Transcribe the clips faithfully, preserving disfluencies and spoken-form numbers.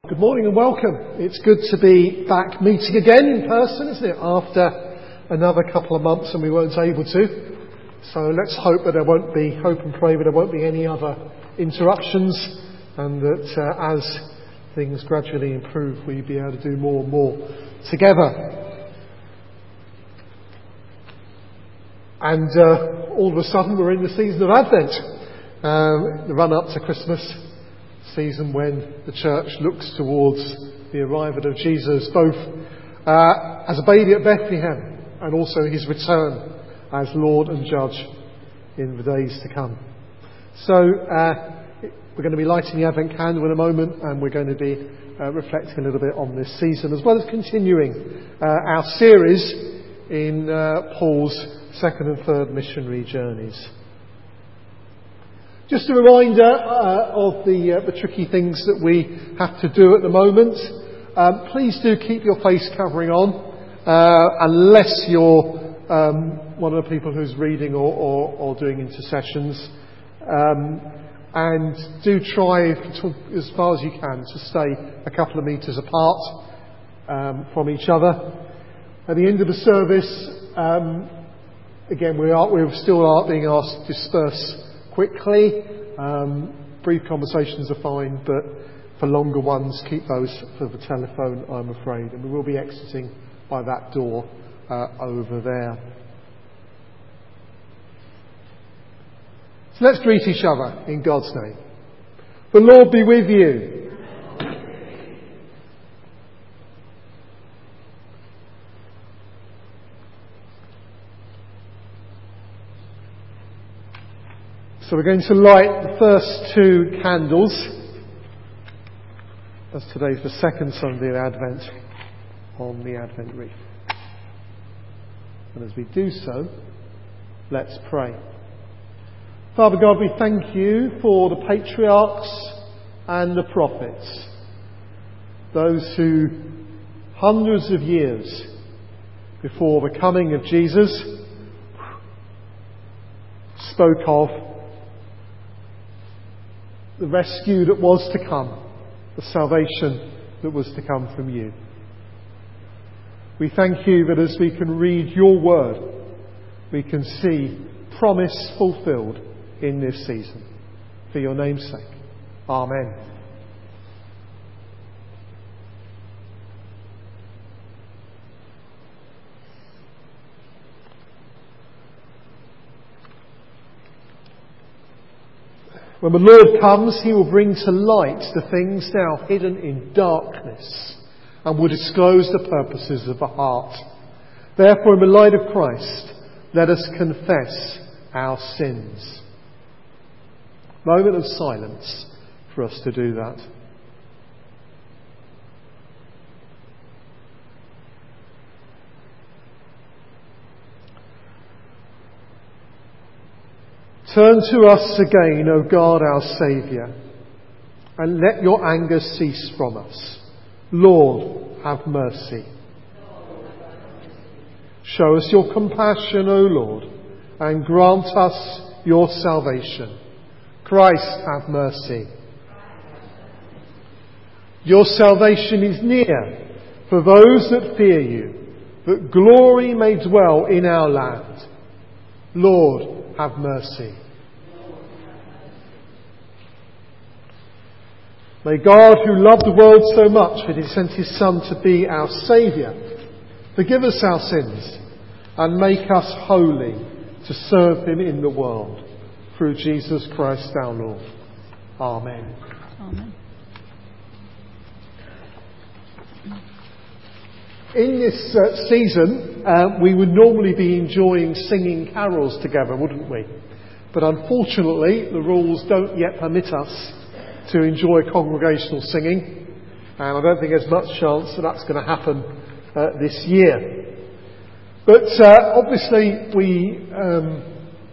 Good morning and welcome. It's good to be back meeting again in person, isn't it? After another couple of months and we weren't able to. So let's hope that there won't be, hope and pray that there won't be any other interruptions and that uh, as things gradually improve, we'll be able to do more and more together. And uh, all of a sudden we're in the season of Advent, um, the run up to Christmas. Season when the church looks towards the arrival of Jesus, both uh, as a baby at Bethlehem and also his return as Lord and Judge in the days to come. So uh, we're going to be lighting the Advent candle in a moment, and we're going to be uh, reflecting a little bit on this season, as well as continuing uh, our series in uh, Paul's second and third missionary journeys. Just a reminder uh, of the, uh, the tricky things that we have to do at the moment. Um, please do keep your face covering on, uh, unless you're um, one of the people who's reading or, or, or doing intercessions. Um, and do try, to, as far as you can, to stay a couple of metres apart um, from each other. At the end of the service, um, again, we are we're still are being asked to disperse quickly. Um, brief conversations are fine, but for longer ones, keep those for the telephone, I'm afraid. And we will be exiting by that door uh, over there. So let's greet each other in God's name. The Lord be with you. So we're going to light the first two candles, as today's the second Sunday of Advent, on the Advent wreath. And as we do so, let's pray. Father God, we thank you for the patriarchs and the prophets, those who hundreds of years before the coming of Jesus spoke of the rescue that was to come, the salvation that was to come from you. We thank you that as we can read your word, we can see promise fulfilled in this season. For your name's sake. Amen. When the Lord comes, he will bring to light the things now hidden in darkness and will disclose the purposes of the heart. Therefore, in the light of Christ, let us confess our sins. Moment of silence for us to do that. Turn to us again, O God, our Saviour, and let your anger cease from us. Lord, have mercy. Show us your compassion, O Lord, and grant us your salvation. Christ, have mercy. Your salvation is near for those that fear you, that glory may dwell in our land. Lord, have mercy. May God, who loved the world so much that he sent his Son to be our Saviour, forgive us our sins and make us holy to serve him in the world. Through Jesus Christ our Lord. Amen. Amen. In this uh, season, uh, we would normally be enjoying singing carols together, wouldn't we? But unfortunately, the rules don't yet permit us to enjoy congregational singing, and I don't think there's much chance that that's going to happen uh, this year. But uh, obviously, we um,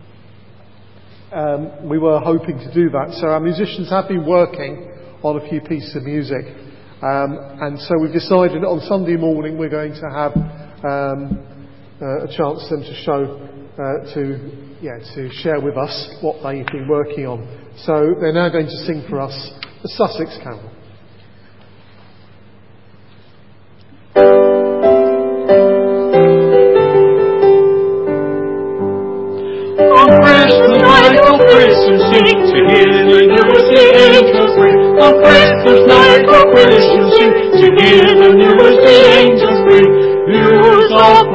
um, we were hoping to do that. So our musicians have been working on a few pieces of music. Um, and so we've decided on Sunday morning we're going to have um, uh, a chance for them to show, uh, to yeah, to share with us what they've been working on. So they're now going to sing for us the Sussex Carol.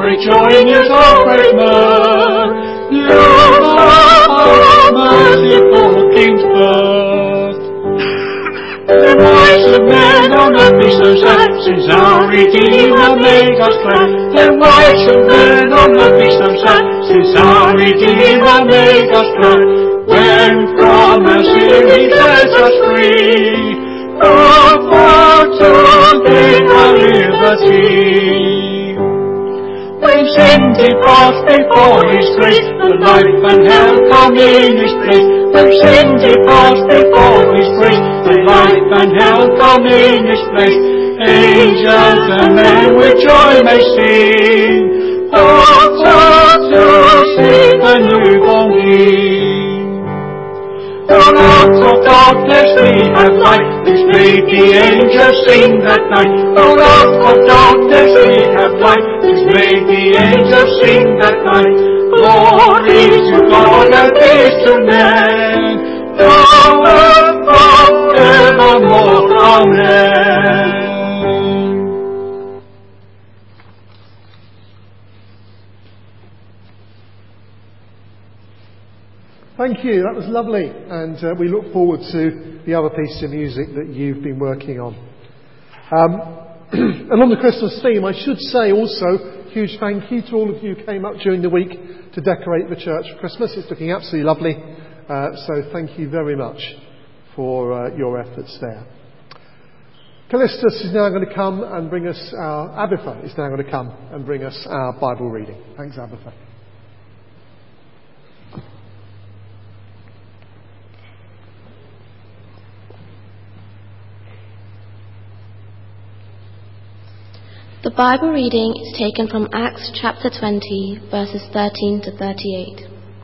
rejoin you, O great man. You are merciful King's birth. The voice of men on earth be so sad, since our Redeemer made us glad. The voice of men on earth be so sad, since our Redeemer made us glad. When from our sin he sets us free, oh, for to gain our liberty. When sin departs before his grace, the life and hell come in his place. When sin departs before his grace, the life and hell come in his place. Angels and men with joy may sing, oh, for to see the newborn King. Out of darkness we have light, this made the angels sing that night. Oh, out of darkness we have light, this made the angels sing that night. Glory to God and peace to men, now and forevermore. Amen. Thank you, that was lovely, and uh, we look forward to the other pieces of music that you've been working on. Um, and on the Christmas theme, I should say also, huge thank you to all of you who came up during the week to decorate the church for Christmas. It's looking absolutely lovely, uh, so thank you very much for uh, your efforts there. Callistus is now going to come and bring us our, Abitha is now going to come and bring us our Bible reading. Thanks, Abitha. The Bible reading is taken from Acts chapter twenty, verses thirteen to thirty-eight.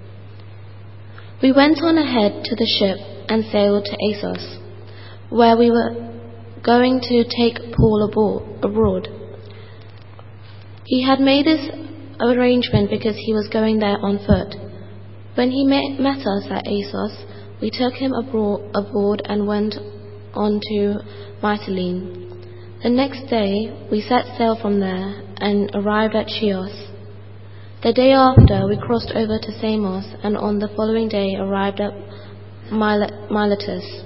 We went on ahead to the ship and sailed to Assos, where we were going to take Paul abroad. He had made this arrangement because he was going there on foot. When he met, met us at Assos, we took him abroad, aboard and went on to Mytilene. The next day we set sail from there and arrived at Chios. The day after we crossed over to Samos, and on the following day arrived at Miletus.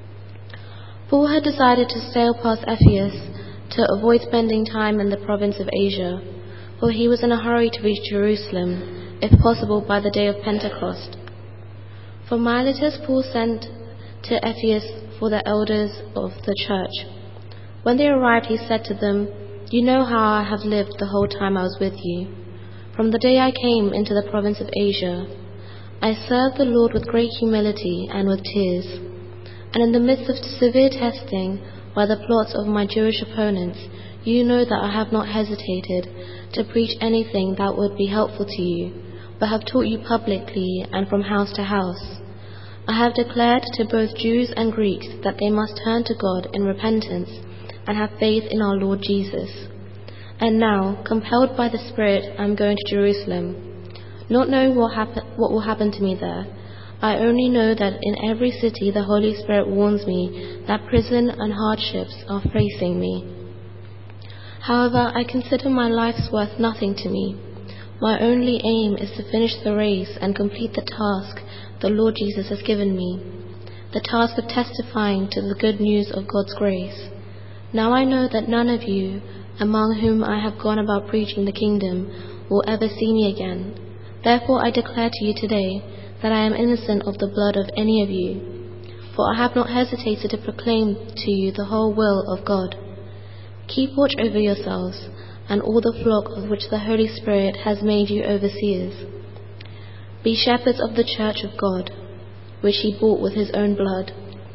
Paul had decided to sail past Ephesus to avoid spending time in the province of Asia, for he was in a hurry to reach Jerusalem, if possible by the day of Pentecost. From Miletus Paul sent to Ephesus for the elders of the church. When they arrived, he said to them, "You know how I have lived the whole time I was with you. From the day I came into the province of Asia, I served the Lord with great humility and with tears. And in the midst of severe testing by the plots of my Jewish opponents, you know that I have not hesitated to preach anything that would be helpful to you, but have taught you publicly and from house to house. I have declared to both Jews and Greeks that they must turn to God in repentance and have faith in our Lord Jesus. And now, compelled by the Spirit, I am going to Jerusalem, not knowing what, happen, what will happen to me there. I only know that in every city the Holy Spirit warns me that prison and hardships are facing me. However, I consider my life's worth nothing to me. My only aim is to finish the race and complete the task the Lord Jesus has given me, the task of testifying to the good news of God's grace. Now I know that none of you, among whom I have gone about preaching the kingdom, will ever see me again. Therefore I declare to you today that I am innocent of the blood of any of you, for I have not hesitated to proclaim to you the whole will of God. Keep watch over yourselves and all the flock of which the Holy Spirit has made you overseers. Be shepherds of the church of God, which he bought with his own blood.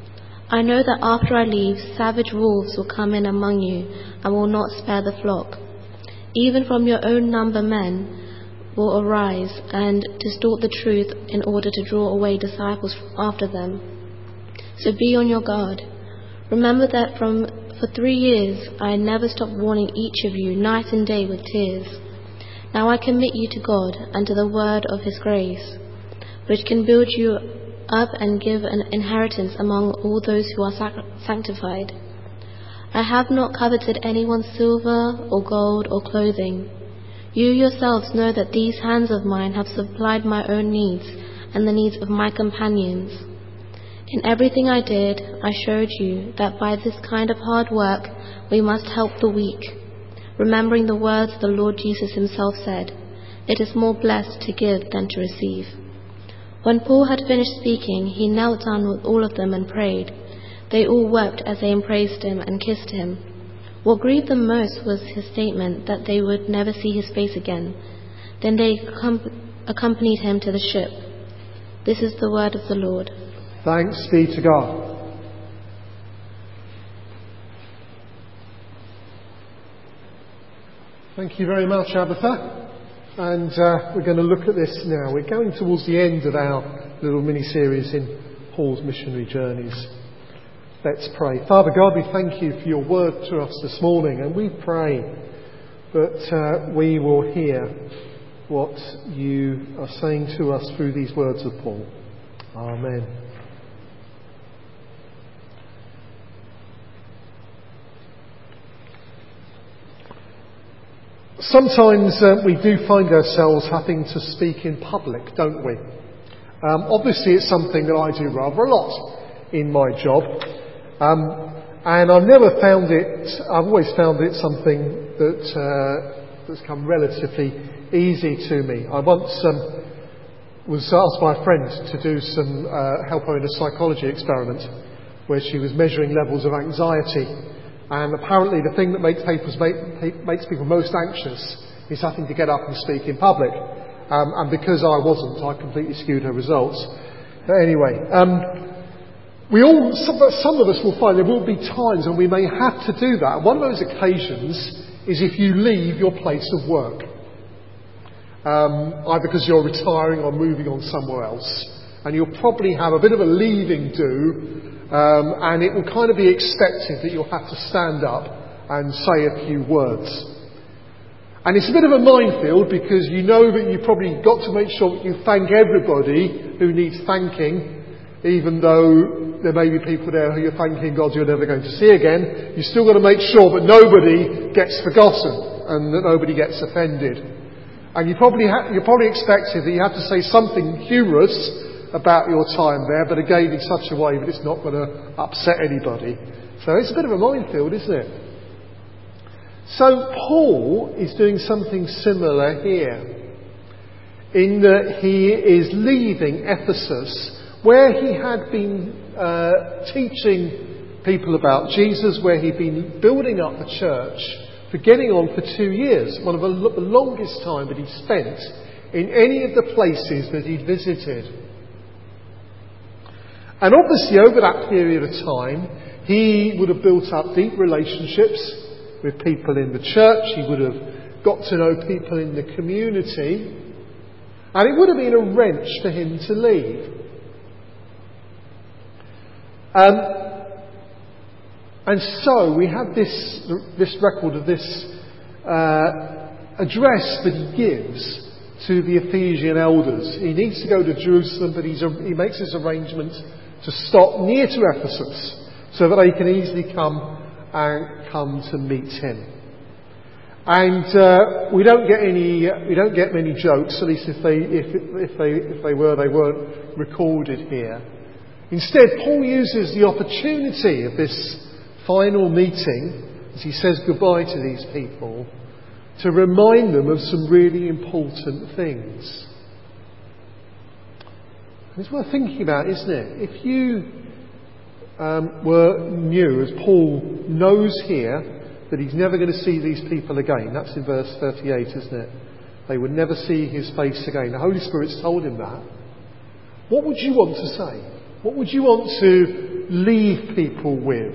I know that after I leave, savage wolves will come in among you and will not spare the flock. Even from your own number men will arise and distort the truth in order to draw away disciples after them. So be on your guard. Remember that from for three years I never stopped warning each of you night and day with tears. Now I commit you to God and to the word of his grace, which can build you up and give an inheritance among all those who are sac- sanctified. I have not coveted anyone's silver or gold or clothing. You yourselves know that these hands of mine have supplied my own needs and the needs of my companions. In everything I did, I showed you that by this kind of hard work we must help the weak, remembering the words the Lord Jesus himself said, "It is more blessed to give than to receive." When Paul had finished speaking, he knelt down with all of them and prayed. They all wept as they embraced him and kissed him. What grieved them most was his statement that they would never see his face again. Then they accompanied him to the ship. This is the word of the Lord. Thanks be to God. Thank you very much, Abatha. And uh, we're going to look at this now. We're going towards the end of our little mini-series in Paul's missionary journeys. Let's pray. Father God, we thank you for your word to us this morning, and we pray that uh, we will hear what you are saying to us through these words of Paul. Amen. Sometimes uh, we do find ourselves having to speak in public, don't we? Um, obviously it's something that I do rather a lot in my job. Um, and I've never found it, I've always found it something that, uh, that's come relatively easy to me. I once um, was asked by a friend to do some, uh, help her in a psychology experiment where she was measuring levels of anxiety. And apparently the thing that makes people, make, makes people most anxious is having to get up and speak in public. Um, and because I wasn't, I completely skewed her results. But anyway, um, we all, some, some of us will find there will be times when we may have to do that. One of those occasions is if you leave your place of work. Um, either because you're retiring or moving on somewhere else. And you'll probably have a bit of a leaving do. Um, and it will kind of be expected that you'll have to stand up and say a few words. And it's a bit of a minefield because you know that you've probably got to make sure that you thank everybody who needs thanking, even though there may be people there who you're thanking God you're never going to see again. You've still got to make sure that nobody gets forgotten and that nobody gets offended. And you probably ha- you're probably expected that you have to say something humorous about your time there, but again in such a way that it's not going to upset anybody. So it's a bit of a minefield, isn't it? So Paul is doing something similar here, in that he is leaving Ephesus, where he had been uh, teaching people about Jesus, where he'd been building up the church for getting on for two years, one of the, the longest time that he spent in any of the places that he'd visited. And obviously over that period of time, he would have built up deep relationships with people in the church. He would have got to know people in the community. And it would have been a wrench for him to leave. Um, and so we have this, this record of this uh, address that he gives to the Ephesian elders. He needs to go to Jerusalem, but he's a, he makes his arrangement to stop near to Ephesus so that they can easily come and come to meet him. And uh, we don't get any, we don't get many jokes. At least if they, if, if they, if they were, they weren't recorded here. Instead, Paul uses the opportunity of this final meeting, as he says goodbye to these people, to remind them of some really important things. It's worth thinking about, isn't it? If you um, were new, as Paul knows here, that he's never going to see these people again. That's in verse thirty-eight, isn't it? They would never see his face again. The Holy Spirit's told him that. What would you want to say? What would you want to leave people with?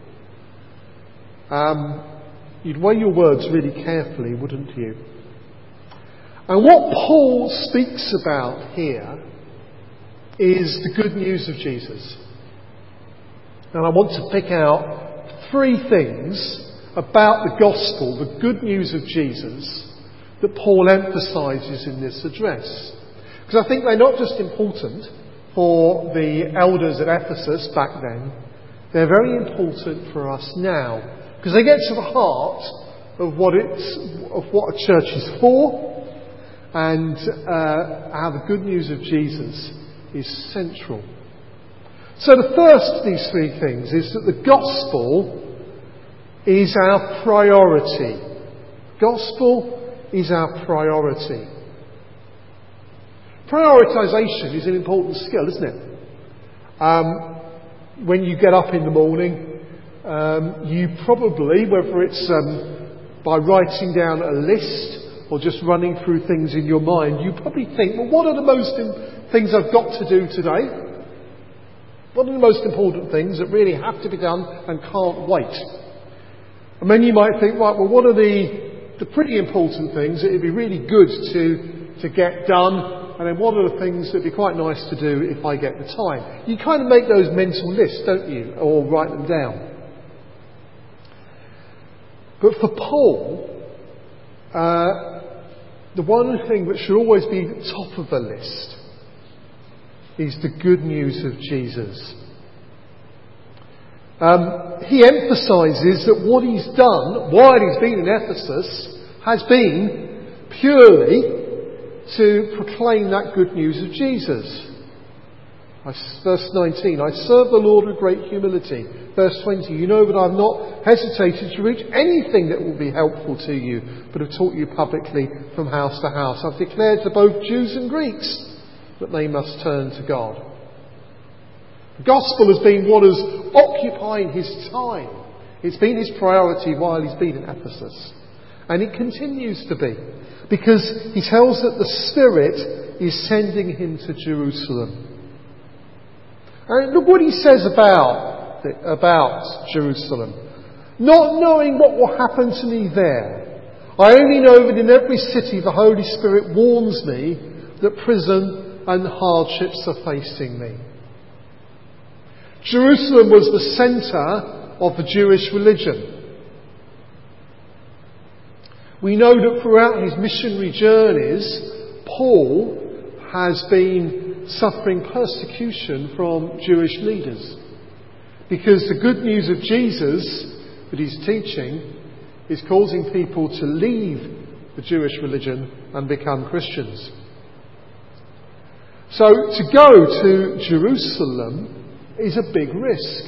Um, you'd weigh your words really carefully, wouldn't you? And what Paul speaks about here is the good news of Jesus. And I want to pick out three things about the gospel, the good news of Jesus, that Paul emphasises in this address. Because I think they're not just important for the elders at Ephesus back then, they're very important for us now. Because they get to the heart of what it's of what a church is for, and uh, how the good news of Jesus is central. So the first of these three things is that the gospel is our priority. Gospel is our priority. Prioritisation is an important skill, isn't it? Um, when you get up in the morning, um, you probably, whether it's um, by writing down a list or just running through things in your mind, you probably think, well, what are the most im- things I've got to do today? What are the most important things that really have to be done and can't wait? And then you might think, right, well, what are the, the pretty important things that it'd be really good to, to get done? And then what are the things that would be quite nice to do if I get the time? You kind of make those mental lists, don't you? Or write them down. But for Paul, uh, the one thing that should always be at the top of the list is the good news of Jesus. Um, he emphasises that what he's done while he's been in Ephesus has been purely to proclaim that good news of Jesus. Verse nineteen, I serve the Lord with great humility. Verse twenty, you know that I've not hesitated to reach anything that will be helpful to you, but have taught you publicly from house to house. I've declared to both Jews and Greeks that they must turn to God. The gospel has been what has occupied his time. It's been his priority while he's been in Ephesus. And it continues to be. Because he tells that the Spirit is sending him to Jerusalem. And look what he says about, about Jerusalem. Not knowing what will happen to me there, I only know that in every city the Holy Spirit warns me that prison and hardships are facing me. Jerusalem was the centre of the Jewish religion. We know that throughout his missionary journeys, Paul has been suffering persecution from Jewish leaders. Because the good news of Jesus that he's teaching is causing people to leave the Jewish religion and become Christians. So to go to Jerusalem is a big risk.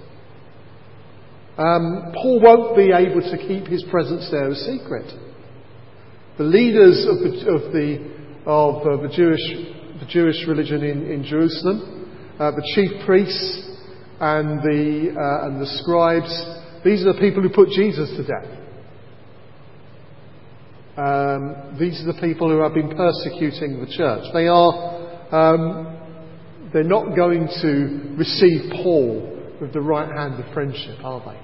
Um, Paul won't be able to keep his presence there a secret. The leaders of the of the, of, uh, the Jewish the Jewish religion in, in Jerusalem, uh, the chief priests and the uh, and the scribes, these are the people who put Jesus to death. Um, these are the people who have been persecuting the church. They are um, they're not going to receive Paul with the right hand of friendship, are they?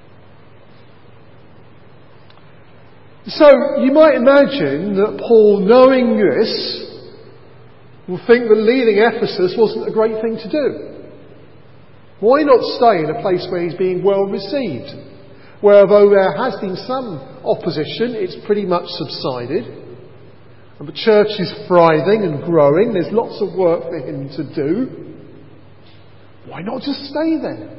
So you might imagine that Paul, knowing this, will think that leaving Ephesus wasn't a great thing to do. Why not stay in a place where he's being well received? Where although there has been some opposition, it's pretty much subsided. And the church is thriving and growing. There's lots of work for him to do. Why not just stay there?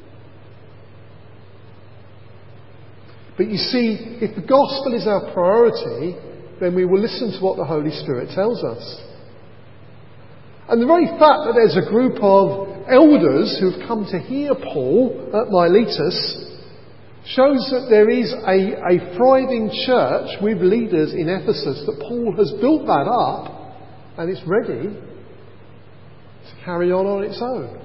But you see, if the gospel is our priority, then we will listen to what the Holy Spirit tells us. And the very fact that there's a group of elders who've come to hear Paul at Miletus shows that there is a, a thriving church with leaders in Ephesus, that Paul has built that up and it's ready to carry on on its own.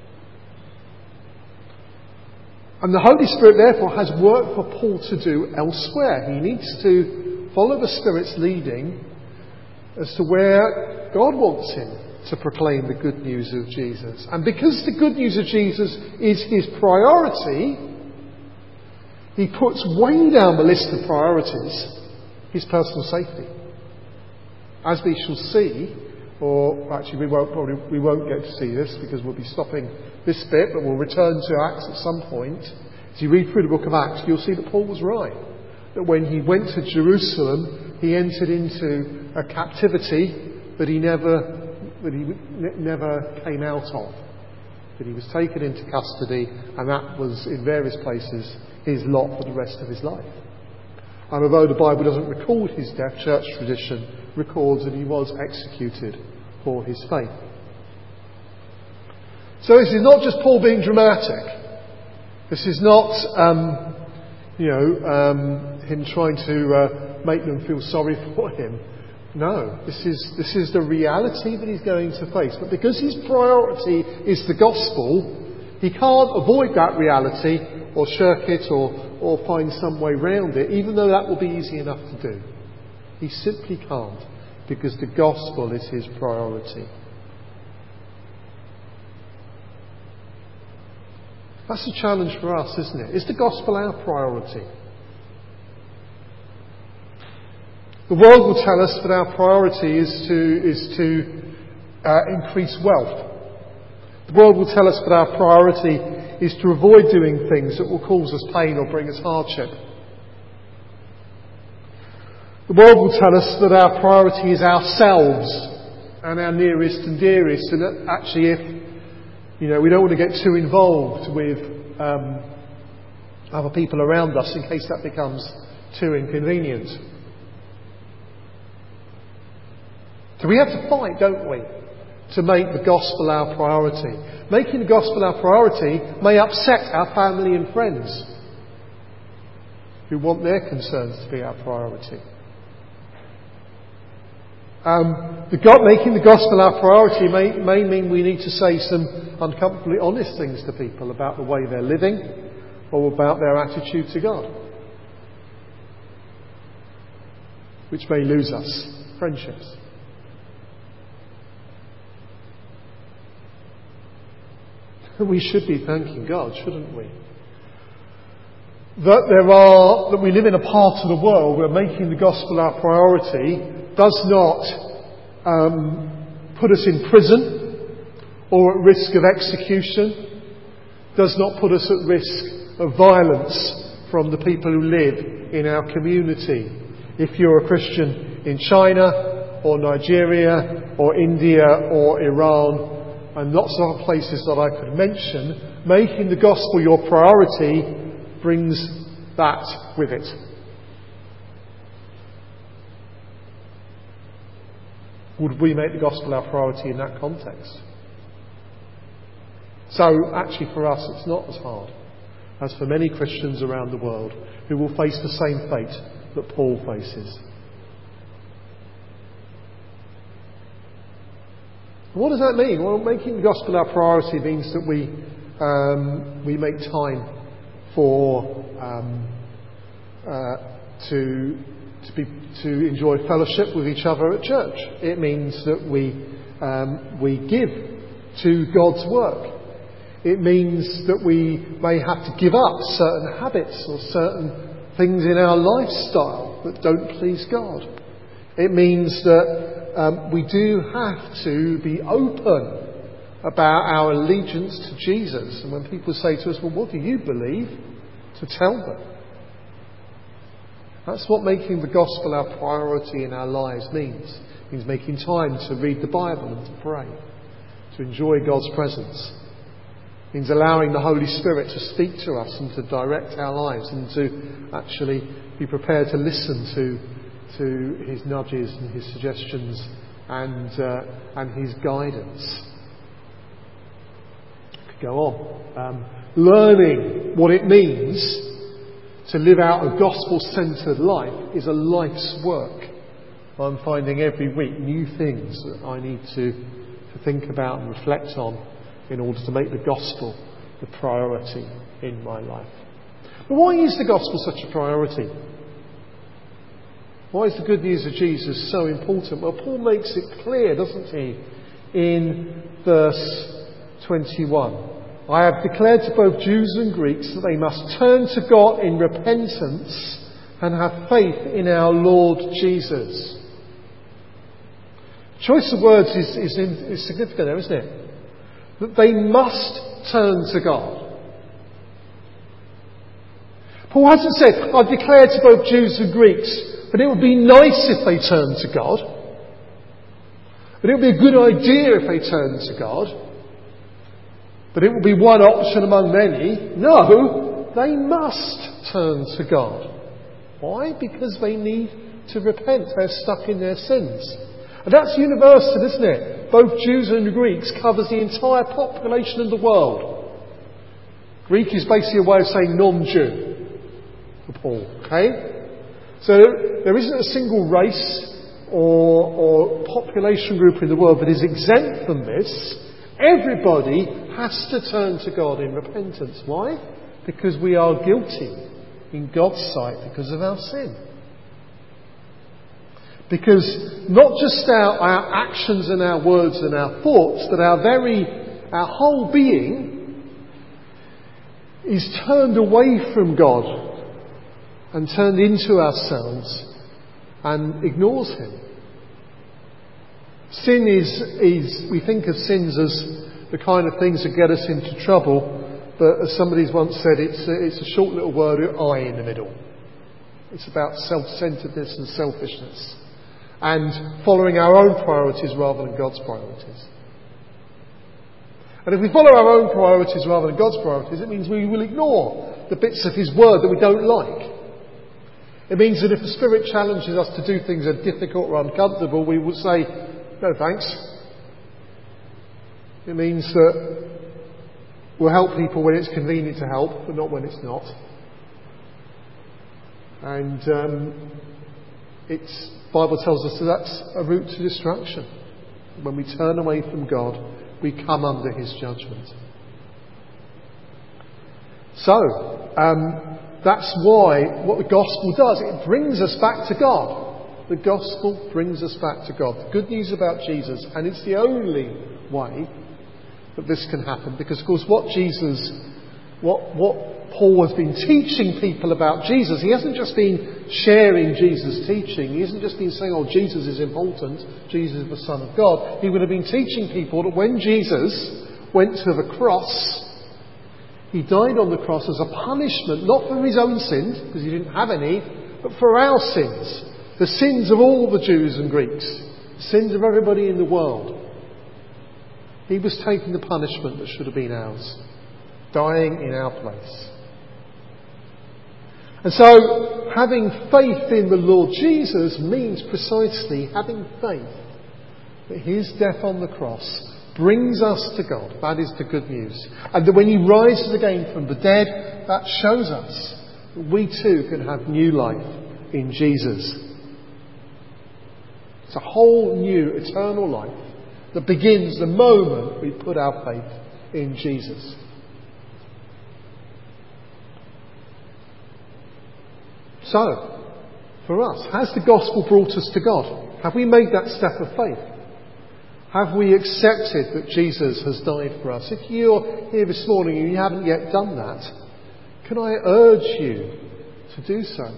And the Holy Spirit, therefore, has work for Paul to do elsewhere. He needs to follow the Spirit's leading as to where God wants him to proclaim the good news of Jesus. And because the good news of Jesus is his priority, he puts way down the list of priorities his personal safety. As we shall see, or actually we won't probably we won't get to see this because we'll be stopping this bit, but we'll return to Acts at some point. As you read through the book of Acts, you'll see that Paul was right. That when he went to Jerusalem, he entered into a captivity that he never that he ne- never came out of. That he was taken into custody, and that was in various places his lot for the rest of his life. And although the Bible doesn't record his death, church tradition records that he was executed for his faith. So this is not just Paul being dramatic. This is not, um, you know, um, him trying to uh, make them feel sorry for him. No, this is this is the reality that he's going to face. But because his priority is the gospel, he can't avoid that reality or shirk it or, or find some way round it, even though that will be easy enough to do. He simply can't, because the gospel is his priority. That's a challenge for us, isn't it? Is the gospel our priority? The world will tell us that our priority is to, is to uh, increase wealth. The world will tell us that our priority is to avoid doing things that will cause us pain or bring us hardship. The world will tell us that our priority is ourselves and our nearest and dearest, and that actually if You know, we don't want to get too involved with um, other people around us in case that becomes too inconvenient. So we have to fight, don't we, to make the gospel our priority. Making the gospel our priority may upset our family and friends who want their concerns to be our priority. Um, the God, making the gospel our priority may, may mean we need to say some uncomfortably honest things to people about the way they're living or about their attitude to God, which may lose us friendships. We should be thanking God, shouldn't we? That there are, that we live in a part of the world where making the gospel our priority does not um, put us in prison or at risk of execution, does not put us at risk of violence from the people who live in our community. If you're a Christian in China or Nigeria or India or Iran and lots of other places that I could mention, making the gospel your priority brings that with it. Would we make the gospel our priority in that context? So, actually for us it's not as hard as for many Christians around the world who will face the same fate that Paul faces. What does that mean? Well, making the gospel our priority means that we um, we make time for um, uh, to to be to enjoy fellowship with each other at church. It means that we um, we give to God's work. It means that we may have to give up certain habits or certain things in our lifestyle that don't please God. It means that um, we do have to be open about our allegiance to Jesus. And when people say to us, well, what do you believe? To tell them. That's what making the gospel our priority in our lives means. It means making time to read the Bible and to pray, to enjoy God's presence. It means allowing the Holy Spirit to speak to us and to direct our lives and to actually be prepared to listen to to his nudges and his suggestions and uh, and his guidance. I could go on. Um, learning what it means to live out a gospel-centred life is a life's work. I'm finding every week new things that I need to, to think about and reflect on in order to make the gospel the priority in my life. But why is the gospel such a priority? Why is the good news of Jesus so important? Well, Paul makes it clear, doesn't he, in verse twenty-one. I have declared to both Jews and Greeks that they must turn to God in repentance and have faith in our Lord Jesus. Choice of words is, is, in, is significant there, isn't it? That they must turn to God. Paul hasn't said, I've declared to both Jews and Greeks, but it would be nice if they turned to God. But it would be a good idea if they turned to God. But it will be one option among many. No, they must turn to God. Why? Because they need to repent. They're stuck in their sins. And that's universal, isn't it? Both Jews and Greeks covers the entire population of the world. Greek is basically a way of saying non-Jew for Paul. Okay? So there isn't a single race or, or population group in the world that is exempt from this. Everybody has to turn to God in repentance. Why? Because we are guilty in God's sight because of our sin. Because not just our, our actions and our words and our thoughts, but our very, our whole being is turned away from God and turned into ourselves and ignores Him. Sin is, is, we think of sins as the kind of things that get us into trouble, but as somebody's once said, it's a, it's a short little word with I in the middle. It's about self-centeredness and selfishness, and following our own priorities rather than God's priorities. And if we follow our own priorities rather than God's priorities, it means we will ignore the bits of His Word that we don't like. It means that if the Spirit challenges us to do things that are difficult or uncomfortable, we will say, no thanks. It means that we'll help people when it's convenient to help, but not when it's not. And um, it's, the Bible tells us that that's a route to destruction. When we turn away from God, we come under His judgment. So, um, that's why what the gospel does, it brings us back to God. The gospel brings us back to God. The good news about Jesus, and it's the only way that this can happen, because of course what Jesus, what, what Paul has been teaching people about Jesus, he hasn't just been sharing Jesus' teaching, he hasn't just been saying, oh, Jesus is important, Jesus is the Son of God. He would have been teaching people that when Jesus went to the cross, He died on the cross as a punishment, not for His own sins, because He didn't have any, but for our sins. The sins of all the Jews and Greeks. The sins of everybody in the world. He was taking the punishment that should have been ours. Dying in our place. And so, having faith in the Lord Jesus means precisely having faith that His death on the cross brings us to God. That is the good news. And that when He rises again from the dead, that shows us that we too can have new life in Jesus. It's a whole new eternal life that begins the moment we put our faith in Jesus. So, for us, has the gospel brought us to God? Have we made that step of faith? Have we accepted that Jesus has died for us? If you're here this morning and you haven't yet done that, can I urge you to do so?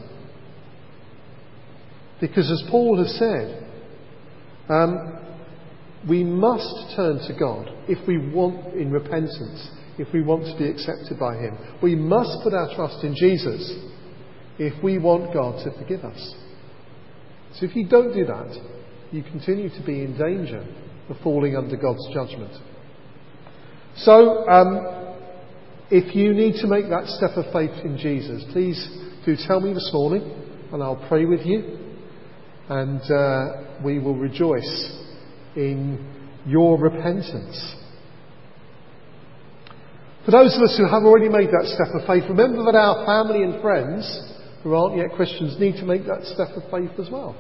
Because as Paul has said, um, we must turn to God if we want, in repentance, if we want to be accepted by Him. We must put our trust in Jesus if we want God to forgive us. So if you don't do that, you continue to be in danger of falling under God's judgment. So, um, if you need to make that step of faith in Jesus, please do tell me this morning and I'll pray with you, and uh, we will rejoice in your repentance. For those of us who have already made that step of faith, remember that our family and friends who aren't yet Christians need to make that step of faith as well.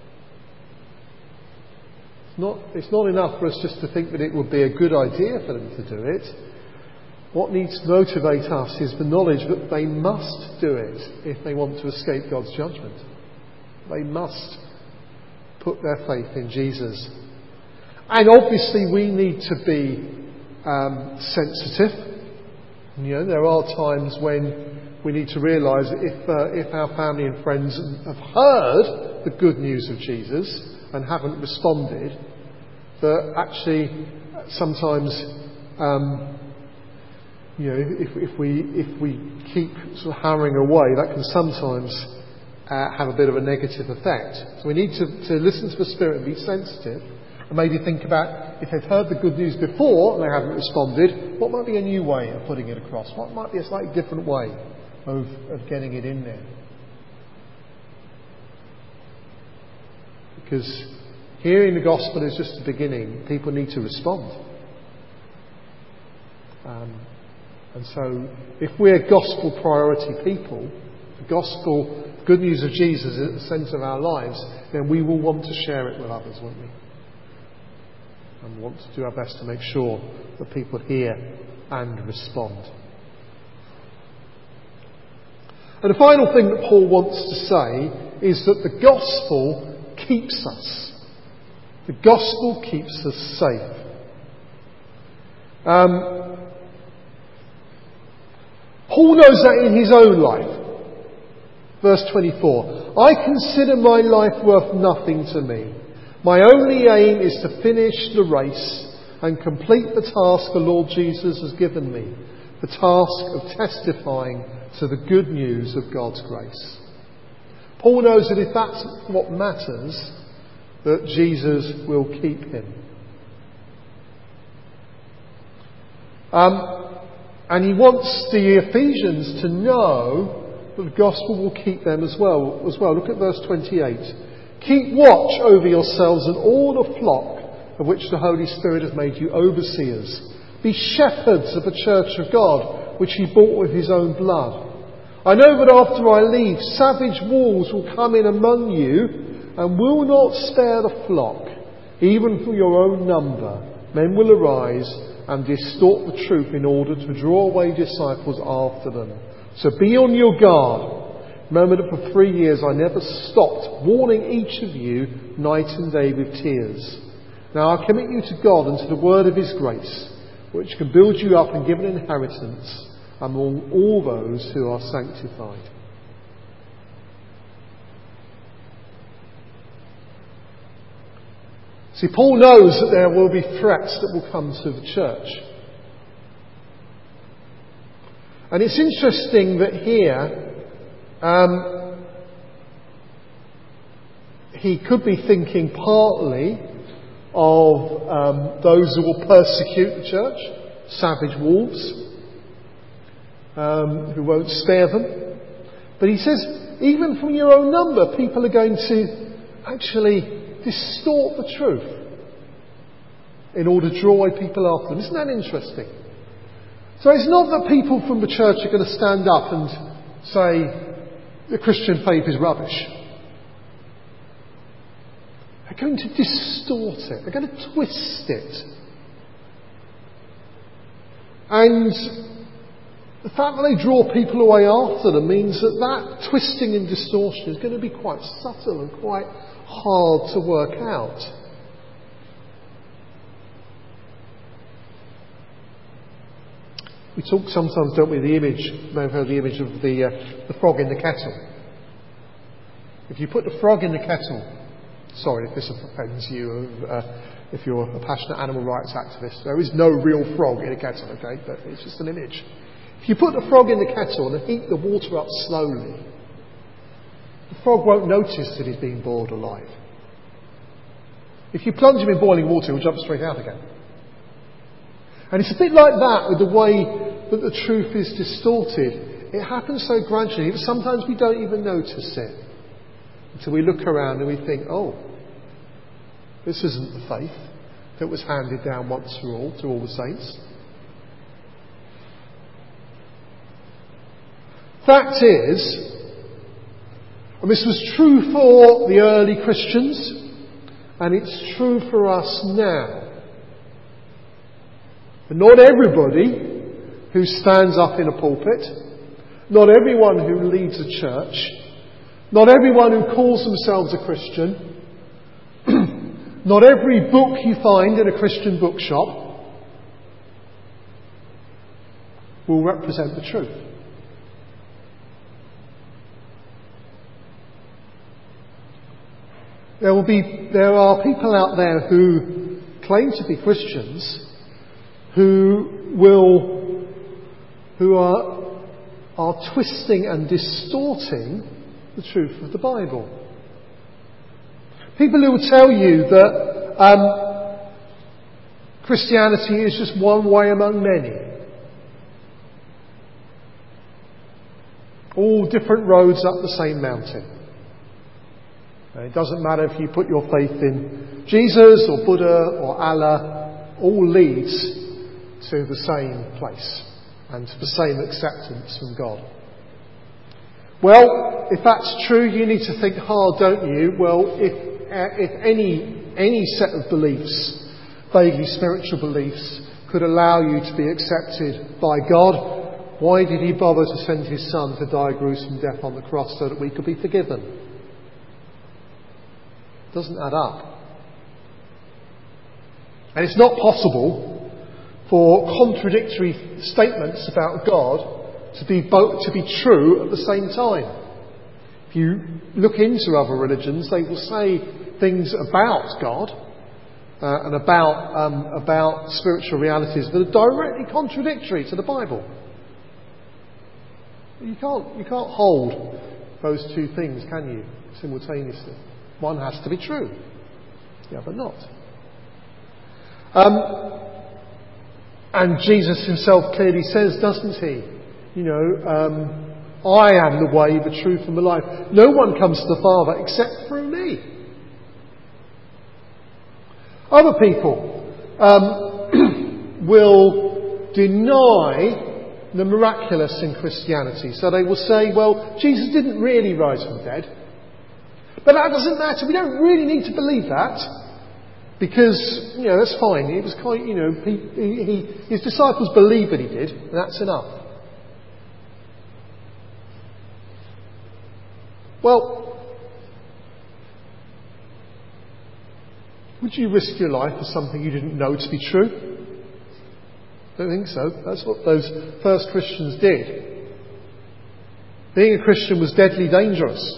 It's not, it's not enough for us just to think that it would be a good idea for them to do it. What needs to motivate us is the knowledge that they must do it if they want to escape God's judgment. They must put their faith in Jesus. And obviously we need to be um, sensitive. You know, there are times when we need to realise that if, uh, if our family and friends have heard the good news of Jesus and haven't responded, that actually sometimes, um, you know, if, if we if we keep sort of hammering away, that can sometimes uh, have a bit of a negative effect. So we need to, to listen to the Spirit and be sensitive, and maybe think about, if they've heard the good news before and they haven't responded, what might be a new way of putting it across? What might be a slightly different way of, of getting it in there? Because hearing the gospel is just the beginning. People need to respond. Um, and so, if we're gospel priority people, the gospel, good news of Jesus is at the centre of our lives, then we will want to share it with others, won't we? And want to do our best to make sure that people hear and respond. And the final thing that Paul wants to say is that the gospel keeps us. The gospel keeps us safe. Um, Paul knows that in his own life. Verse twenty-four, I consider my life worth nothing to me. My only aim is to finish the race and complete the task the Lord Jesus has given me, the task of testifying to the good news of God's grace. Paul knows that if that's what matters, that Jesus will keep him. Um, and he wants the Ephesians to know that the gospel will keep them as well. As well. Look at verse twenty-eight. Keep watch over yourselves and all the flock of which the Holy Spirit has made you overseers. Be shepherds of the church of God, which he bought with his own blood. I know that after I leave, savage wolves will come in among you and will not spare the flock. Even from your own number, men will arise and distort the truth in order to draw away disciples after them. So be on your guard. Remember that for three years I never stopped warning each of you night and day with tears. Now I commit you to God and to the word of his grace, which can build you up and give an inheritance among all those who are sanctified. See, Paul knows that there will be threats that will come to the church. And it's interesting that here, um, he could be thinking partly of um, those who will persecute the church, savage wolves, um, who won't spare them. But he says, even from your own number, people are going to actually distort the truth in order to draw away people after them. Isn't that interesting? So it's not that people from the church are going to stand up and say the Christian faith is rubbish. They're going to distort it. They're going to twist it. And the fact that they draw people away after them means that that twisting and distortion is going to be quite subtle and quite hard to work out. We talk sometimes, don't we, the image, you may have heard the image of the, uh, the frog in the kettle. If you put the frog in the kettle, sorry if this offends you, uh, if you're a passionate animal rights activist, there is no real frog in a kettle, okay, but it's just an image. If you put the frog in the kettle and heat the water up slowly, the frog won't notice that he's being boiled alive. If you plunge him in boiling water, he'll jump straight out again. And it's a bit like that with the way that the truth is distorted. It happens so gradually that sometimes we don't even notice it until we look around and we think, oh, this isn't the faith that was handed down once for all to all the saints. Fact is, and this was true for the early Christians, and it's true for us now. But not everybody who stands up in a pulpit, not everyone who leads a church, not everyone who calls themselves a Christian, not every book you find in a Christian bookshop will represent the truth. There will be, there are people out there who claim to be Christians who will, who are, are twisting and distorting the truth of the Bible. People who will tell you that um, Christianity is just one way among many. All different roads up the same mountain. And it doesn't matter if you put your faith in Jesus or Buddha or Allah, all leads to the same place and to the same acceptance from God. Well, if that's true, you need to think hard, don't you? Well, if, uh, if any, any set of beliefs, vaguely spiritual beliefs, could allow you to be accepted by God, why did he bother to send his son to die a gruesome death on the cross so that we could be forgiven? It doesn't add up. And it's not possible for contradictory statements about God to be both, to be true at the same time. If you look into other religions, they will say things about God uh, and about um, about spiritual realities that are directly contradictory to the Bible. You can't you can't hold those two things, can you, simultaneously? One has to be true, the other not. Um, and Jesus himself clearly says, doesn't he? You know, um, I am the way, the truth and the life. No one comes to the Father except through me. Other people um, will deny the miraculous in Christianity. So they will say, well, Jesus didn't really rise from the dead. But that doesn't matter. We don't really need to believe that. Because, you know, that's fine. It was quite, you know, he, he, he, his disciples believed that he did, and that's enough. Well, would you risk your life for something you didn't know to be true? Don't think so. That's what those first Christians did. Being a Christian was deadly dangerous.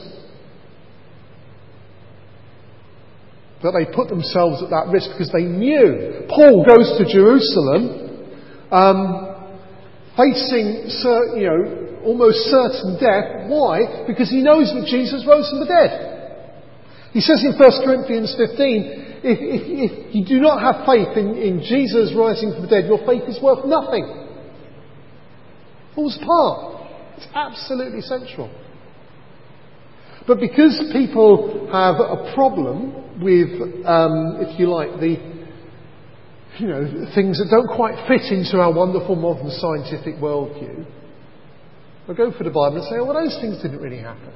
But they put themselves at that risk because they knew. Paul goes to Jerusalem um, facing, you know, almost certain death. Why? Because he knows that Jesus rose from the dead. He says in First Corinthians fifteen, if, if, if you do not have faith in, in Jesus rising from the dead, your faith is worth nothing. Falls apart. It's absolutely central. But because people have a problem with, um, if you like, the, you know, things that don't quite fit into our wonderful modern scientific worldview, they'll go for the Bible and say, oh, well, those things didn't really happen.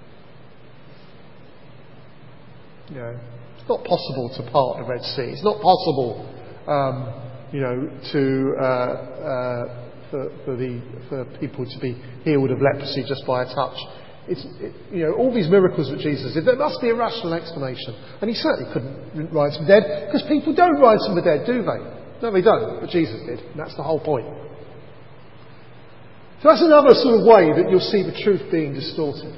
You know, it's not possible to part the Red Sea. It's not possible, um, you know, to uh, uh, for, for the for people to be healed of leprosy just by a touch. It's, it, you know, all these miracles that Jesus did, there must be a rational explanation. And he certainly couldn't rise from the dead, because people don't rise from the dead, do they? No, they don't, but Jesus did, and that's the whole point. So that's another sort of way that you'll see the truth being distorted.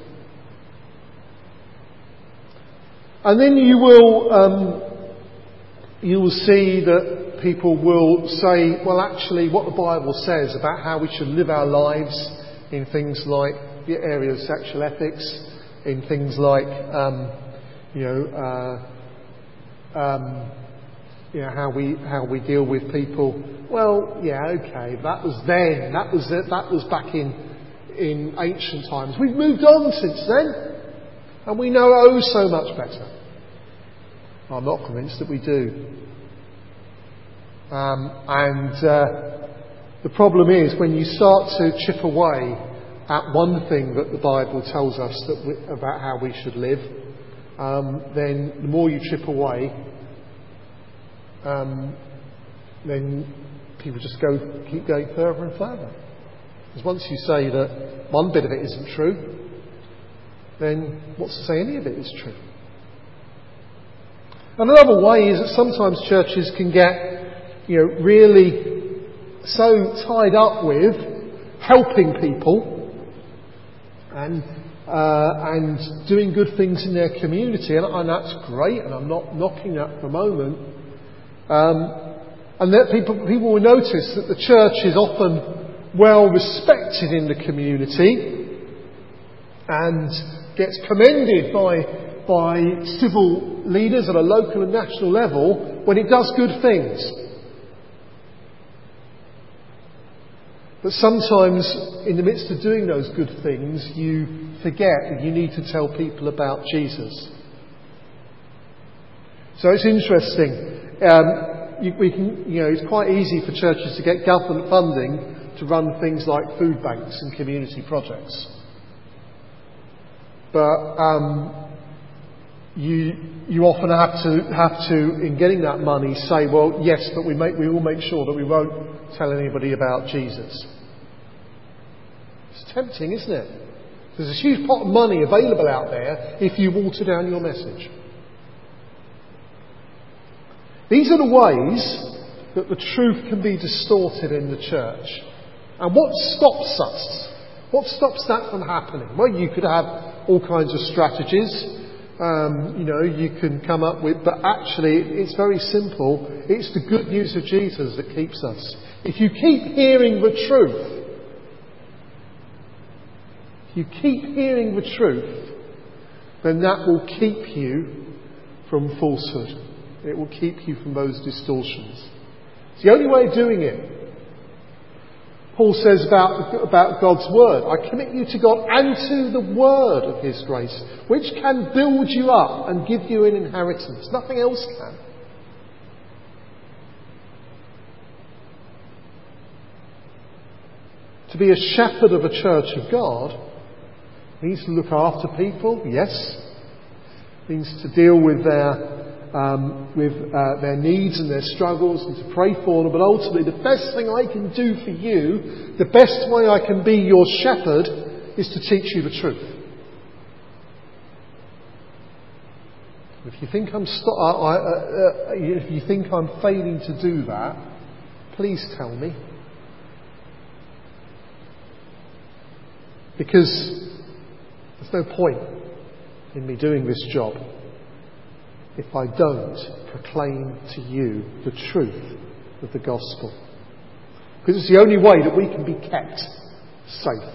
And then you will, um, you will see that people will say, well, actually, what the Bible says about how we should live our lives in things like the area of sexual ethics, in things like, um, you know, uh, um, you know, how we how we deal with people. Well, yeah, okay, that was then. That was it. That was back in in ancient times. We've moved on since then, and we know oh so much better. I'm not convinced that we do. Um, and uh, the problem is when you start to chip away at one thing that the Bible tells us that we, about how we should live, um, then the more you chip away, um, then people just go keep going further and further. Because once you say that one bit of it isn't true, then what's to say any of it is true? And another way is that sometimes churches can get, you know, really so tied up with helping people and uh, and doing good things in their community, and, and that's great, and I'm not knocking that for a moment. Um, and that people people will notice that the church is often well respected in the community and gets commended by by civil leaders at a local and national level when it does good things. But sometimes, in the midst of doing those good things, you forget that you need to tell people about Jesus. So it's interesting. Um, you, we can, you know, it's quite easy for churches to get government funding to run things like food banks and community projects. But um, you you often have to have to, in getting that money, say, well, yes, but we make we will make sure that we won't tell anybody about Jesus. It's tempting, isn't it? There's a huge pot of money available out there if you water down your message. These are the ways that the truth can be distorted in the church. And what stops us? What stops that from happening? Well, you could have all kinds of strategies. Um, you know, you can come up with, but actually it's very simple. It's the good news of Jesus that keeps us. If you keep hearing the truth, if you keep hearing the truth, then that will keep you from falsehood. It will keep you from those distortions. It's the only way of doing it. Paul says about, about God's word, I commit you to God and to the word of his grace, which can build you up and give you an inheritance. Nothing else can. To be a shepherd of a church of God means to look after people, yes. Means to deal with their Um, with uh, their needs and their struggles and to pray for them. But ultimately, the best thing I can do for you, the best way I can be your shepherd, is to teach you the truth. If you think I'm st- I, I, uh, uh, if you think I'm failing to do that, please tell me. Because there's no point in me doing this job if I don't proclaim to you the truth of the gospel. Because it's the only way that we can be kept safe.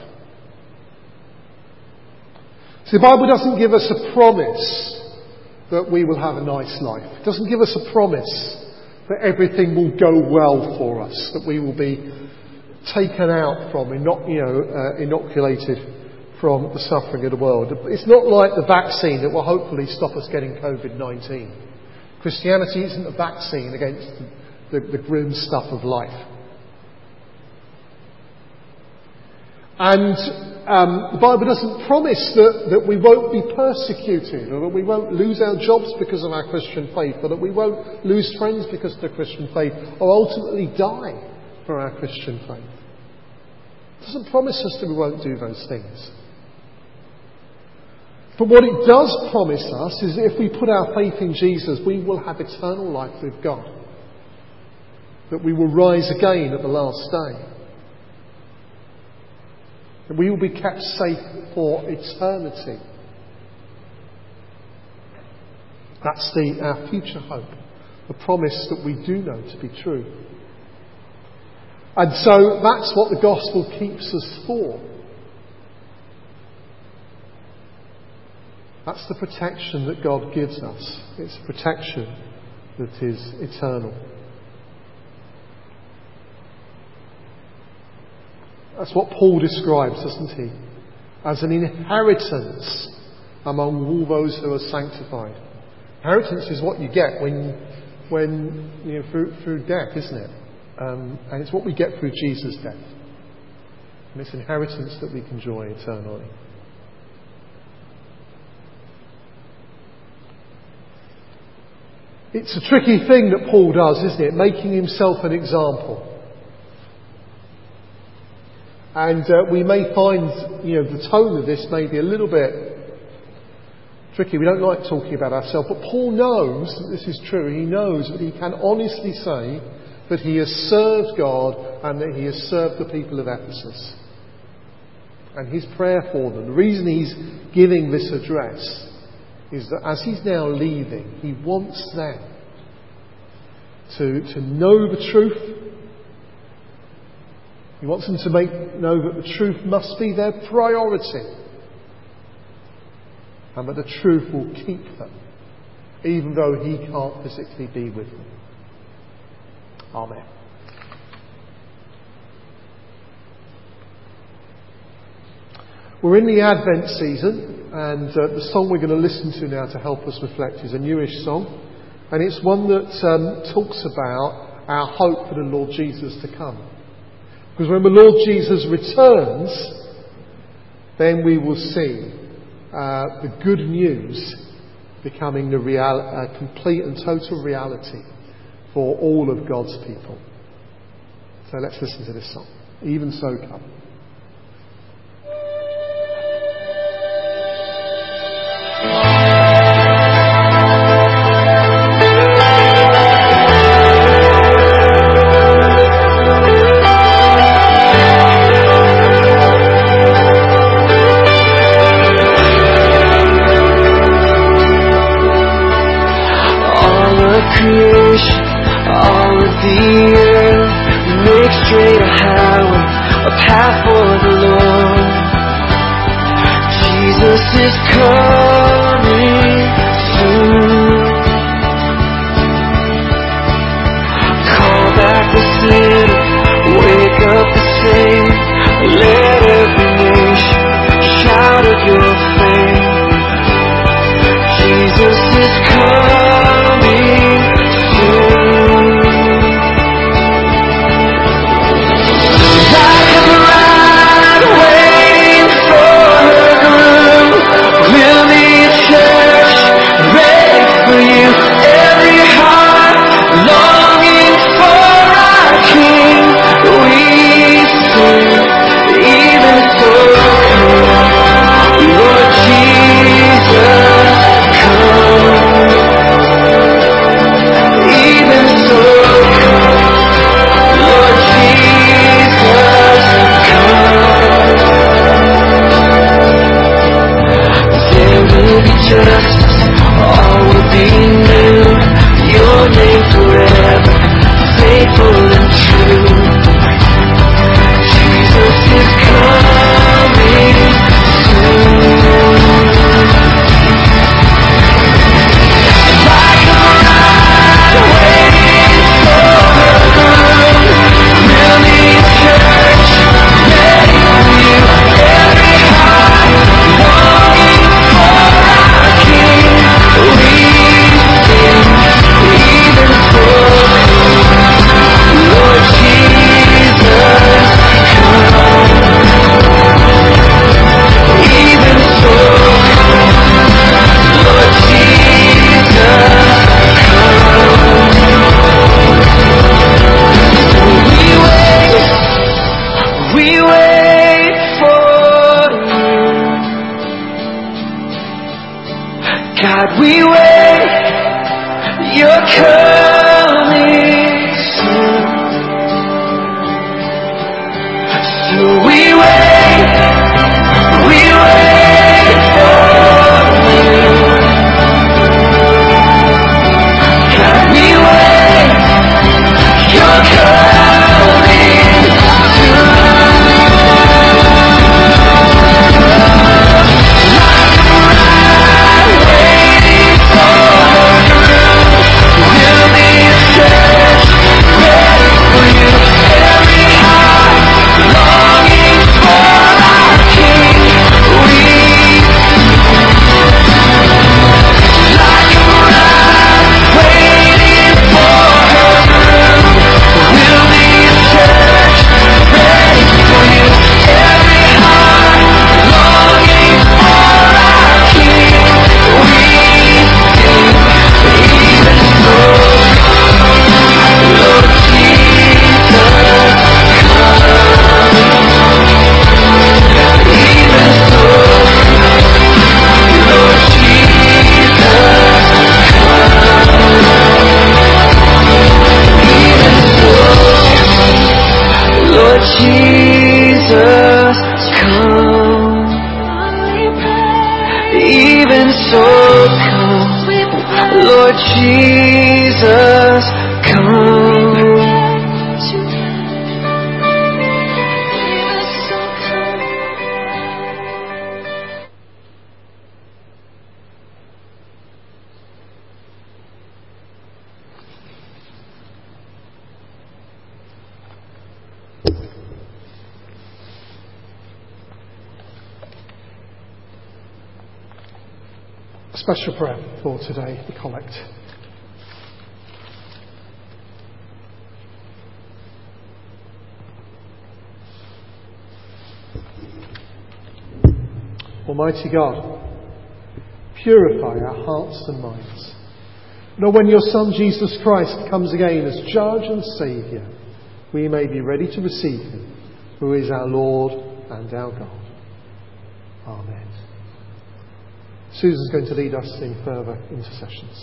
See, the Bible doesn't give us a promise that we will have a nice life. It doesn't give us a promise that everything will go well for us, that we will be taken out from, inoc- you know, uh, inoculated from the suffering of the world. It's not like the vaccine that will hopefully stop us getting covid nineteen. Christianity isn't a vaccine against the, the, the grim stuff of life. And um, the Bible doesn't promise that, that we won't be persecuted, or that we won't lose our jobs because of our Christian faith, or that we won't lose friends because of the Christian faith, or ultimately die for our Christian faith. It doesn't promise us that we won't do those things. But what it does promise us is that if we put our faith in Jesus, we will have eternal life with God. That we will rise again at the last day. That we will be kept safe for eternity. That's the, our future hope. The promise that we do know to be true. And so that's what the gospel keeps us for. That's the protection that God gives us. It's a protection that is eternal. That's what Paul describes, doesn't he? As an inheritance among all those who are sanctified. Inheritance is what you get when, when you know, through, through death, isn't it? Um, and it's what we get through Jesus' death. And it's inheritance that we can enjoy eternally. It's a tricky thing that Paul does, isn't it? Making himself an example. And uh, we may find, you know, the tone of this may be a little bit tricky. We don't like talking about ourselves. But Paul knows that this is true. He knows that he can honestly say that he has served God and that he has served the people of Ephesus. And his prayer for them, the reason he's giving this address, is that as he's now leaving, he wants them to, to know the truth. He wants them to make, know that the truth must be their priority. And that the truth will keep them, even though he can't physically be with them. Amen. We're in the Advent season, and uh, the song we're going to listen to now to help us reflect is a newish song And it's one that um, talks about our hope for the Lord Jesus to come. Because when the Lord Jesus returns, then we will see uh, the good news becoming the real, uh, complete and total reality for all of God's people. So let's listen to this song. Even so come. Special prayer for today, the collect. Almighty God, purify our hearts and minds. Now when your Son Jesus Christ comes again as Judge and Saviour, we may be ready to receive him, who is our Lord and our God. Amen. Susan's going to lead us in further intercessions.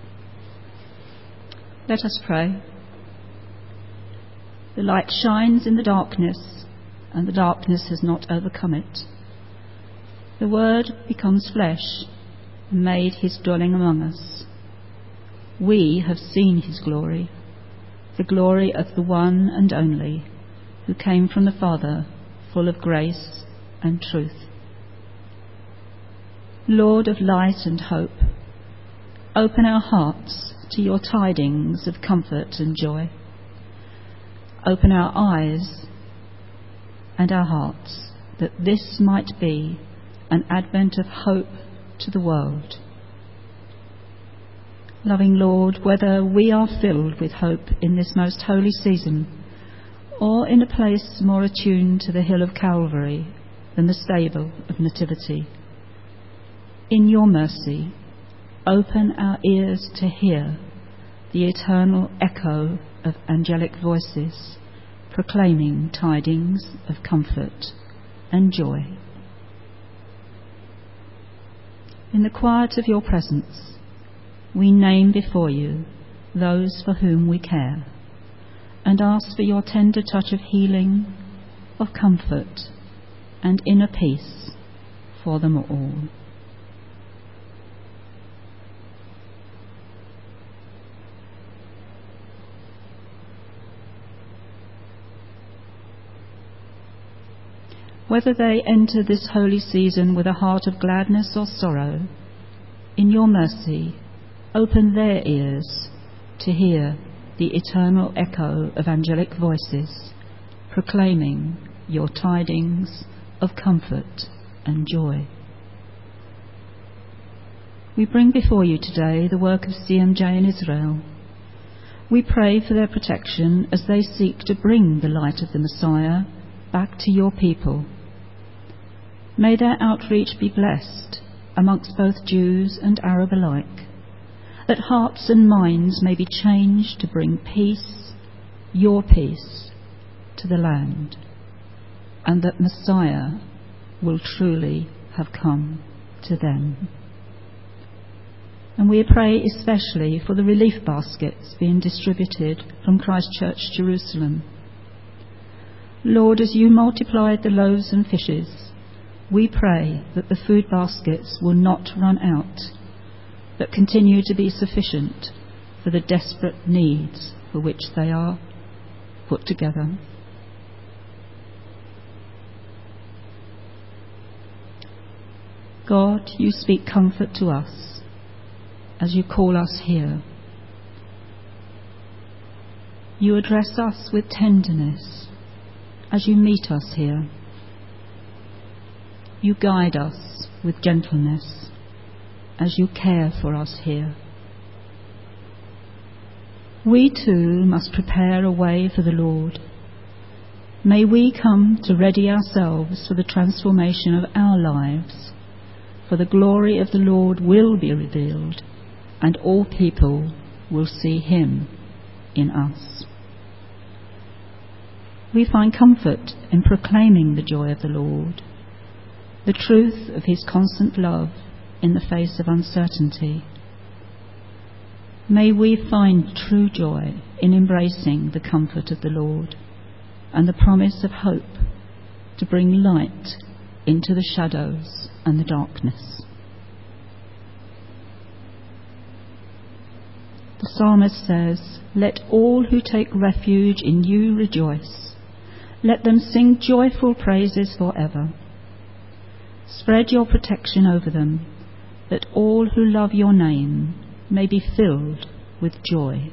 Let us pray. The light shines in the darkness, and the darkness has not overcome it. The Word becomes flesh and made his dwelling among us. We have seen his glory, the glory of the one and only, who came from the Father, full of grace and truth. Lord of light and hope, open our hearts to your tidings of comfort and joy. Open our eyes and our hearts, that this might be an advent of hope to the world. Loving Lord, whether we are filled with hope in this most holy season, or in a place more attuned to the hill of Calvary than the stable of Nativity, in your mercy, open our ears to hear the eternal echo of angelic voices proclaiming tidings of comfort and joy. In the quiet of your presence, we name before you those for whom we care, and ask for your tender touch of healing, of comfort, and inner peace for them all. Whether they enter this holy season with a heart of gladness or sorrow, in your mercy, open their ears to hear the eternal echo of angelic voices proclaiming your tidings of comfort and joy. We bring before you today the work of C M J in Israel. We pray for their protection as they seek to bring the light of the Messiah back to your people. May their outreach be blessed amongst both Jews and Arab alike, that hearts and minds may be changed to bring peace, your peace, to the land, and that Messiah will truly have come to them. And we pray especially for the relief baskets being distributed from Christ Church, Jerusalem. Lord, as you multiplied the loaves and fishes, we pray that the food baskets will not run out, but continue to be sufficient for the desperate needs for which they are put together. God, you speak comfort to us as you call us here. You address us with tenderness as you meet us here. You guide us with gentleness as you care for us here. We too must prepare a way for the Lord. May we come to ready ourselves for the transformation of our lives, for the glory of the Lord will be revealed, and all people will see him in us. We find comfort in proclaiming the joy of the Lord, the truth of his constant love in the face of uncertainty. May we find true joy in embracing the comfort of the Lord and the promise of hope to bring light into the shadows and the darkness. The psalmist says, "Let all who take refuge in you rejoice. Let them sing joyful praises forever. Spread your protection over them, that all who love your name may be filled with joy."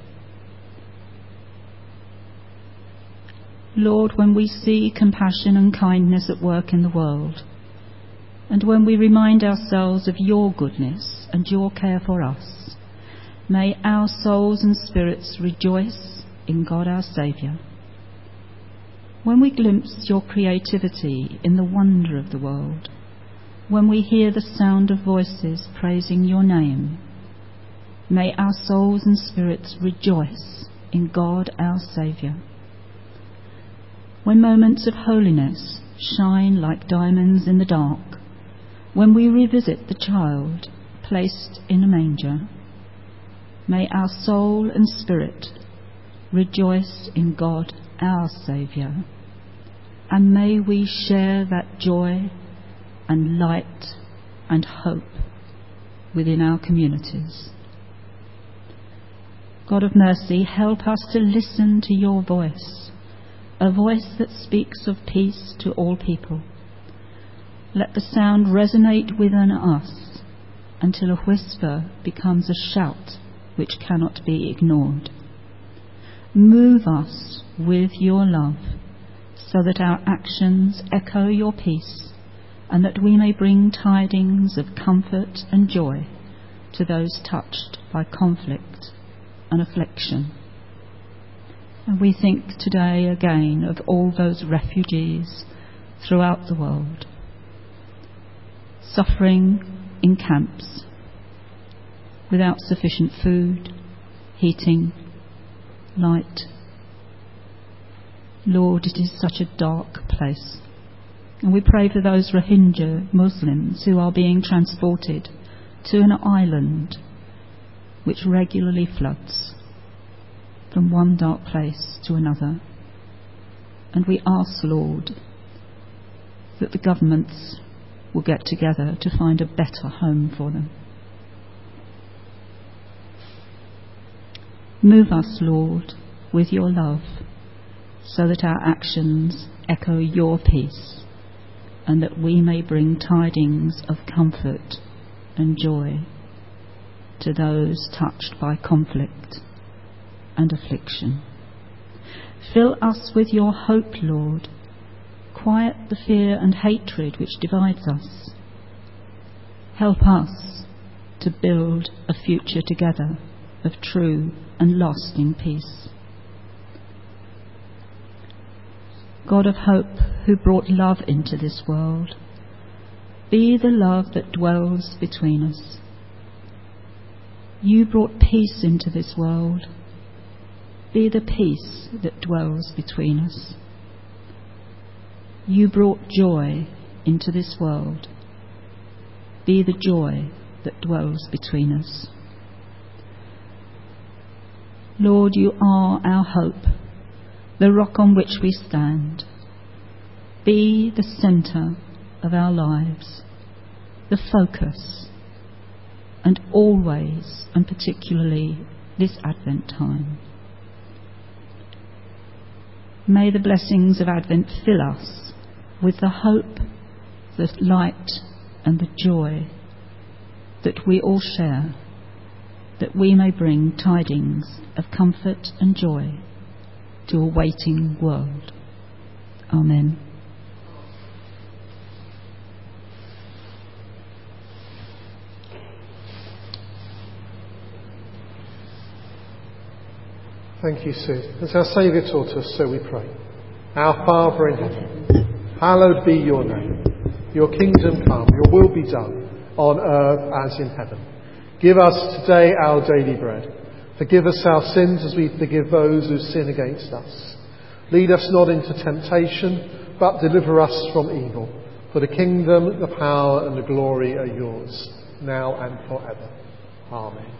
Lord, when we see compassion and kindness at work in the world, and when we remind ourselves of your goodness and your care for us, may our souls and spirits rejoice in God our Saviour. When we glimpse your creativity in the wonder of the world, when we hear the sound of voices praising your name, may our souls and spirits rejoice in God our Saviour. When moments of holiness shine like diamonds in the dark, when we revisit the child placed in a manger, may our soul and spirit rejoice in God our Saviour, and may we share that joy and light and hope within our communities. God of mercy, help us to listen to your voice, a voice that speaks of peace to all people. Let the sound resonate within us until a whisper becomes a shout which cannot be ignored. Move us with your love so that our actions echo your peace, and that we may bring tidings of comfort and joy to those touched by conflict and affliction. And we think today again of all those refugees throughout the world, suffering in camps, without sufficient food, heating, light. Lord, it is such a dark place. And we pray for those Rohingya Muslims who are being transported to an island which regularly floods from one dark place to another. And we ask, Lord, that the governments will get together to find a better home for them. Move us, Lord, with your love, so that our actions echo your peace, and that we may bring tidings of comfort and joy to those touched by conflict and affliction. Fill us with your hope, Lord. Quiet the fear and hatred which divides us. Help us to build a future together of true and lasting peace. God of hope, who brought love into this world, be the love that dwells between us. You brought peace into this world. Be the peace that dwells between us. You brought joy into this world. Be the joy that dwells between us. Lord, you are our hope, the rock on which we stand. Be the centre of our lives, the focus, and always, and particularly this Advent time. May the blessings of Advent fill us with the hope, the light, and the joy that we all share, that we may bring tidings of comfort and joy to a waiting world. Amen. Thank you, Sid. As our Saviour taught us, so we pray. Our Father in heaven, hallowed be your name. Your kingdom come, your will be done, on earth as in heaven. Give us today our daily bread. Forgive us our sins as we forgive those who sin against us. Lead us not into temptation, but deliver us from evil. For the kingdom, the power and the glory are yours, now and forever. Amen.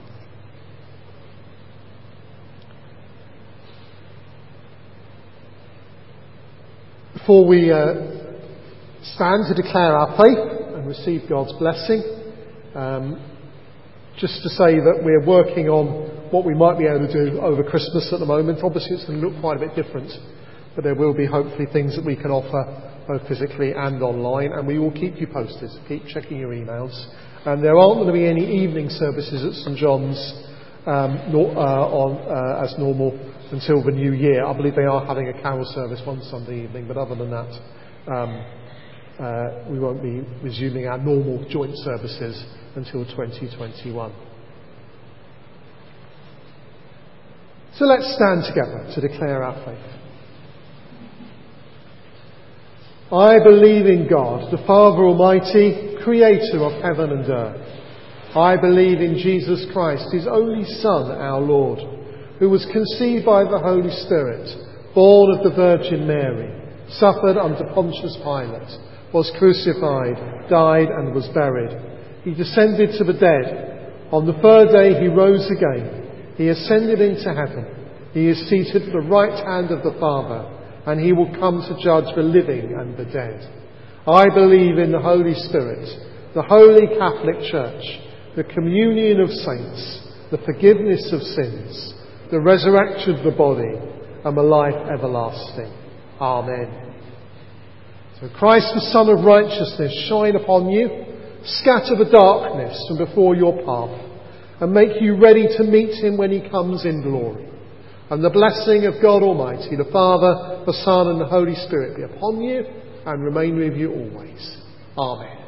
Before we uh, stand to declare our faith and receive God's blessing, um, just to say that we're working on what we might be able to do over Christmas at the moment. Obviously it's going to look quite a bit different, but there will be hopefully things that we can offer both physically and online, and we will keep you posted. Keep checking your emails. And there aren't going to be any evening services at St John's um, nor, uh, on, uh, as normal until the new year. I believe they are having a carol service one Sunday evening, but other than that, um, uh, we won't be resuming our normal joint services until twenty twenty-one. So let's stand together to declare our faith. I believe in God, the Father Almighty, creator of heaven and earth. I believe in Jesus Christ, his only Son, our Lord, who was conceived by the Holy Spirit, born of the Virgin Mary, suffered under Pontius Pilate, was crucified, died and was buried. He descended to the dead. On the third day he rose again. He ascended into heaven. He is seated at the right hand of the Father, and he will come to judge the living and the dead. I believe in the Holy Spirit, the Holy Catholic Church, the communion of saints, the forgiveness of sins, the resurrection of the body, and the life everlasting. Amen. So Christ, the Son of righteousness, shine upon you, scatter the darkness from before your path, and make you ready to meet him when he comes in glory. And the blessing of God Almighty, the Father, the Son, and the Holy Spirit be upon you and remain with you always. Amen.